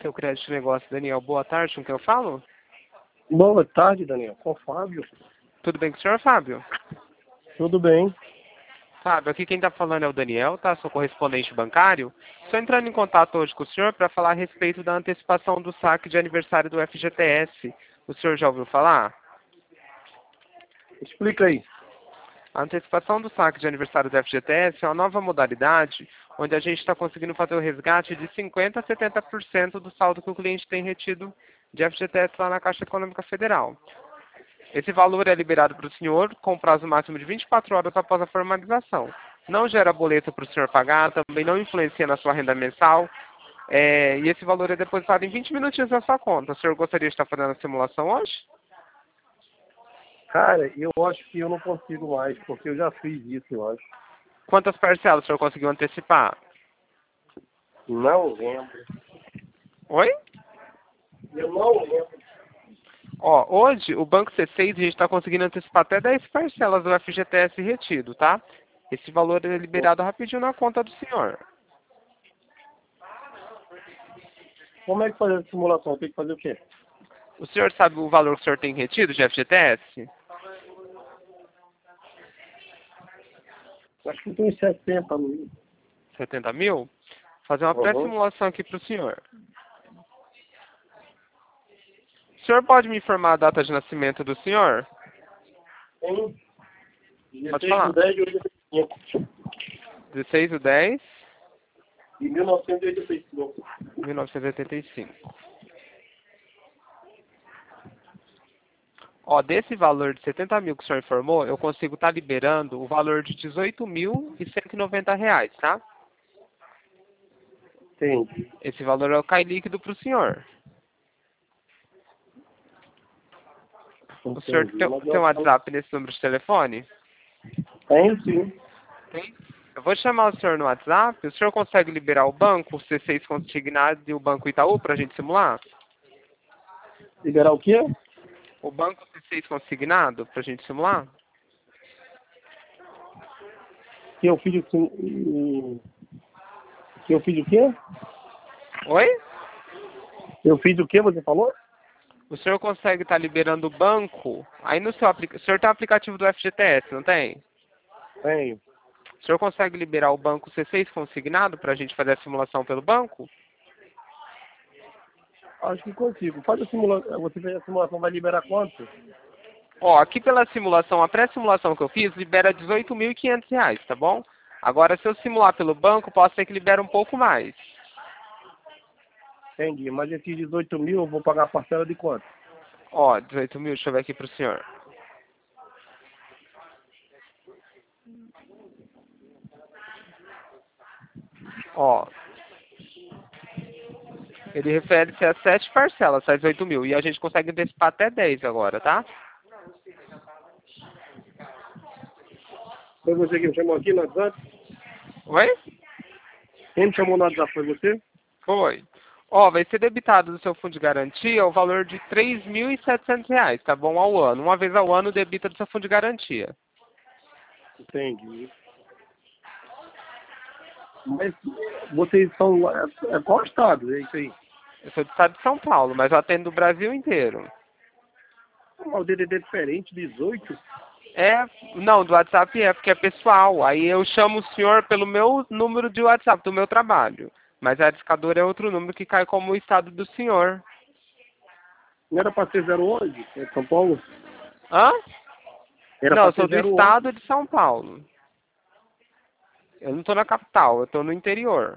Seu crédito de negócio, Daniel. Boa tarde, com quem eu falo? Boa tarde, Daniel. Com o Fábio. Tudo bem com o senhor, Fábio? Tudo bem? Fábio, aqui quem está falando é o Daniel, tá? Sou correspondente bancário. Estou entrando em contato hoje com o senhor para falar a respeito da antecipação do saque de aniversário do FGTS. O senhor já ouviu falar? Explica aí. A antecipação do saque de aniversário do FGTS é uma nova modalidade onde a gente está conseguindo fazer o resgate de 50% a 70% do saldo que o cliente tem retido de FGTS lá na Caixa Econômica Federal. Esse valor é liberado para o senhor com prazo máximo de 24 horas após a formalização. Não gera boleto para o senhor pagar, também não influencia na sua renda mensal. E esse valor é depositado em 20 minutinhos na sua conta. O senhor gostaria de estar fazendo a simulação hoje? Cara, eu acho que eu não consigo mais, porque eu já fiz isso, eu acho. Quantas parcelas o senhor conseguiu antecipar? Não lembro. Oi? Eu não lembro. Ó, hoje o Banco C6 a gente está conseguindo antecipar até 10 parcelas do FGTS retido, tá? Esse valor é liberado rapidinho na conta do senhor. Como é que faz a simulação? Tem que fazer o quê? O senhor sabe o valor que o senhor tem retido de FGTS? Acho que tem 70 mil. 70 mil? Vou fazer uma pré-simulação aqui para o senhor. O senhor pode me informar a data de nascimento do senhor? Tem Pode 16 falar. de 10 de 85. 16 de 10 De 1985. de 1985. Ó, desse valor de 70 mil que o senhor informou, eu consigo estar liberando o valor de R$18.190, tá? Entendi. Esse valor é o CAI líquido para o senhor. O senhor tem um WhatsApp nesse número de telefone? Tem sim. Tem. Eu vou chamar o senhor no WhatsApp. O senhor consegue liberar o banco, o C6 consignado e o Banco Itaú para a gente simular? Liberar o quê? O banco C6 consignado para a gente simular? Que eu fiz o que eu fiz o quê? Oi? Eu fiz o quê, você falou? O senhor consegue estar liberando o banco? Aí no seu o senhor tem o aplicativo do FGTS, não tem? Tenho. O senhor consegue liberar o banco C6 consignado para a gente fazer a simulação pelo banco? Acho que consigo. Faz a simulação. Você fez a simulação, vai liberar quanto? Ó, aqui pela simulação, a pré-simulação que eu fiz, libera R$18.500, tá bom? Agora, se eu simular pelo banco, posso ser que libera um pouco mais. Entendi. Mas esses 18 mil eu vou pagar a parcela de quanto? Ó, 18 mil, deixa eu ver aqui pro senhor. Ó, ele refere-se a 7 parcelas, faz 8 mil. E a gente consegue antecipar até 10 agora, tá? Foi você que me chamou aqui no WhatsApp? Oi? Quem me chamou no WhatsApp foi você? Foi. Ó, vai ser debitado do seu fundo de garantia o valor de R$3.700, tá bom? Ao ano. Uma vez ao ano debita do seu fundo de garantia. Entendi. Mas vocês são... qual estado? É isso aí? Eu sou do estado de São Paulo, mas eu atendo o Brasil inteiro. O DDD é diferente, 18? Não, do WhatsApp porque é pessoal. Aí eu chamo o senhor pelo meu número de WhatsApp, do meu trabalho. Mas a discadora é outro número que cai como o estado do senhor. Não era para ser 011? É de São Paulo? Hã? Era Não, para eu sou ser do 011. estado de São Paulo. Eu não estou na capital, eu estou no interior.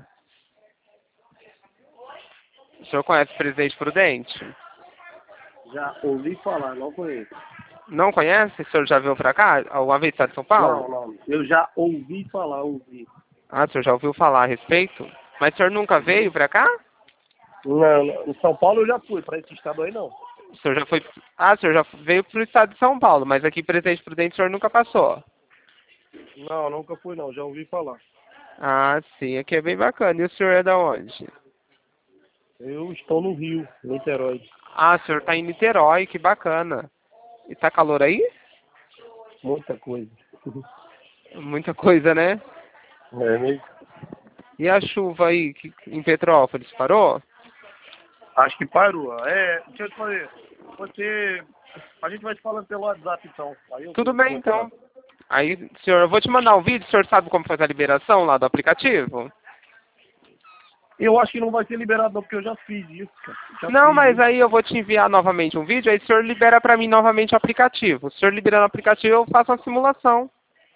O senhor conhece o Presidente Prudente? Já ouvi falar, não conheço. Não conhece? O senhor já veio pra cá? Alguma vez está de São Paulo? Não. Eu já ouvi falar, ouvi. Ah, o senhor já ouviu falar a respeito? Mas o senhor nunca veio pra cá? Não, em São Paulo eu já fui, para esse estado aí não. O senhor já foi... Ah, o senhor já veio pro estado de São Paulo, mas aqui Presidente Prudente o senhor nunca passou. Não, nunca fui não, já ouvi falar. Ah, sim, aqui é bem bacana. E o senhor é da onde? Eu estou no Rio, Niterói. Ah, o senhor está em Niterói, que bacana. E tá calor aí? Muita coisa. Muita coisa, né? É mesmo? E a chuva aí em Petrópolis, parou? Acho que parou. Deixa eu te fazer. A gente vai te falando pelo WhatsApp, então. Tudo bem, então. Aí, senhor, eu vou te mandar um vídeo. O senhor sabe como faz a liberação lá do aplicativo? Eu acho que não vai ser liberado não, porque eu já fiz isso, cara. Não, mas aí eu vou te enviar novamente um vídeo, aí o senhor libera pra mim novamente o aplicativo. Se o senhor liberar o aplicativo, eu faço uma simulação.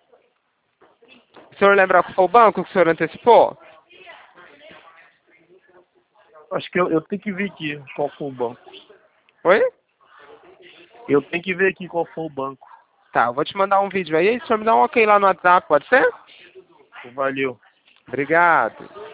O senhor lembra qual foi o banco que o senhor antecipou? Acho que eu tenho que ver aqui qual foi o banco. Oi? Eu tenho que ver aqui qual foi o banco. Tá, eu vou te mandar um vídeo aí, o senhor me dá um ok lá no WhatsApp, pode ser? Valeu. Obrigado.